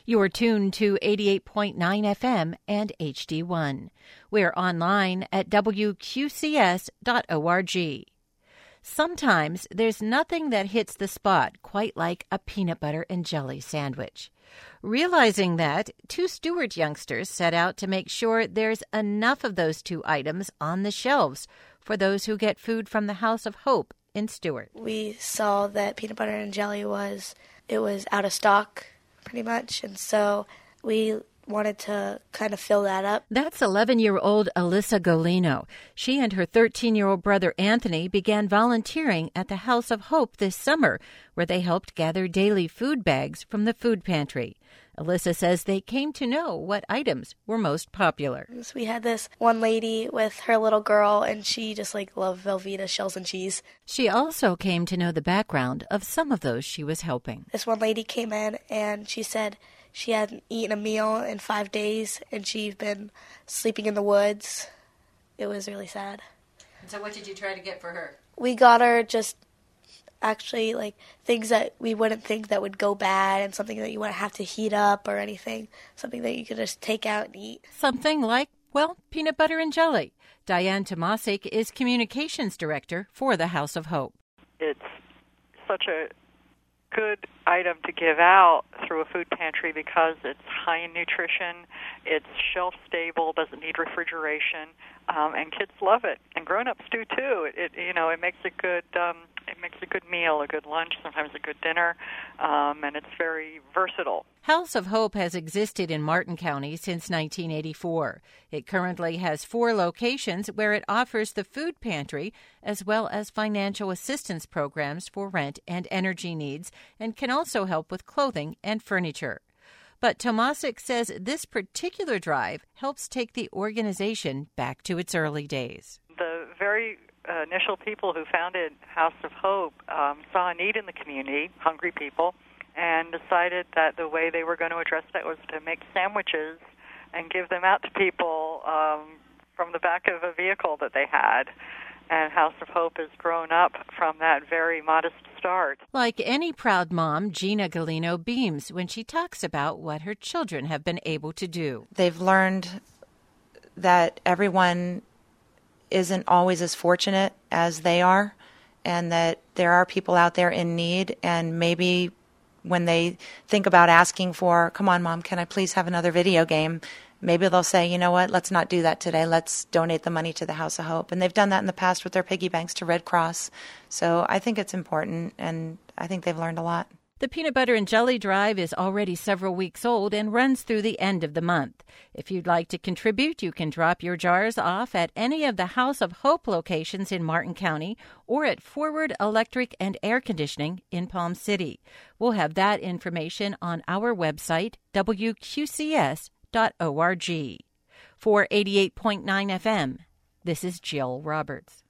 You're tuned to 88.9 FM and HD1. We're online at wqcs.org. Sometimes there's nothing that hits the spot quite like a peanut butter and jelly sandwich. Realizing that, two Stewart youngsters set out to make sure there's enough of those two items on the shelves for those who get food from the House of Hope in Stewart. We saw that peanut butter and jelly was out of stock, pretty much, and so we wanted to kind of fill that up. That's 11-year-old Alyssa Golino. She and her 13-year-old brother Anthony began volunteering at the House of Hope this summer, where they helped gather daily food bags from the food pantry. Alyssa says they came to know what items were most popular. So we had this one lady with her little girl, and she just loved Velveeta shells and cheese. She also came to know the background of some of those she was helping. This one lady came in, and she said she hadn't eaten a meal in 5 days, and she'd been sleeping in the woods. It was really sad. And so what did you try to get for her? We got her just actually things that we wouldn't think that would go bad, and something that you wouldn't have to heat up or anything, something that you could just take out and eat. Something like, peanut butter and jelly. Diane Tomasic is Communications Director for the House of Hope. It's such a good item to give out through a food pantry because it's high in nutrition, it's shelf stable, doesn't need refrigeration, and kids love it, and grown-ups do too. It makes a good meal, a good lunch, sometimes a good dinner, and it's very versatile. House of Hope has existed in Martin County since 1984. It currently has 4 locations where it offers the food pantry as well as financial assistance programs for rent and energy needs, and can also help with clothing and furniture. But Tomasic says this particular drive helps take the organization back to its early days. The very initial people who founded House of Hope saw a need in the community, hungry people, and decided that the way they were going to address that was to make sandwiches and give them out to people from the back of a vehicle that they had. And House of Hope has grown up from that very modest start. Like any proud mom, Gina Golino beams when she talks about what her children have been able to do. They've learned that everyone isn't always as fortunate as they are, and that there are people out there in need, and maybe when they think about asking for, come on, Mom, can I please have another video game? Maybe they'll say, you know what, let's not do that today. Let's donate the money to the House of Hope. And they've done that in the past with their piggy banks to Red Cross. So I think it's important, and I think they've learned a lot. The Peanut Butter and Jelly Drive is already several weeks old and runs through the end of the month. If you'd like to contribute, you can drop your jars off at any of the House of Hope locations in Martin County or at Forward Electric and Air Conditioning in Palm City. We'll have that information on our website, wqcs.org. For 88.9 FM, this is Jill Roberts.